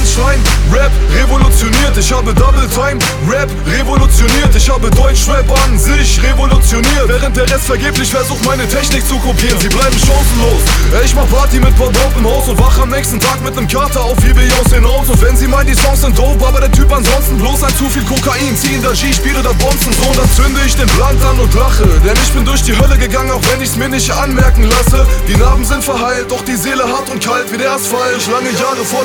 schreien. Rap revolutioniert, ich habe Double Time. Rap revolutioniert, ich habe Deutschrap an sich revolutioniert. Während der Rest vergeblich versucht, meine Technik zu kopieren. Sie bleiben chancenlos. Ich mach Party mit paar Dopen Haus und wach am nächsten Tag mit nem Kater auf wie Beyoncé Notes. Und wenn sie meinen, die Songs sind dope, aber der Typ ansonsten bloß ein zu viel Kokain. Zieh in der G, spiele das Bonzensohn, dann zünde ich den Blunt an und lache. Denn ich bin durch die Hölle gegangen, auch wenn ich's mir nicht anmerken lasse. Die Narben sind verheilt, doch die Seele hart und kalt wie der Asphalt. Lange Jahre voll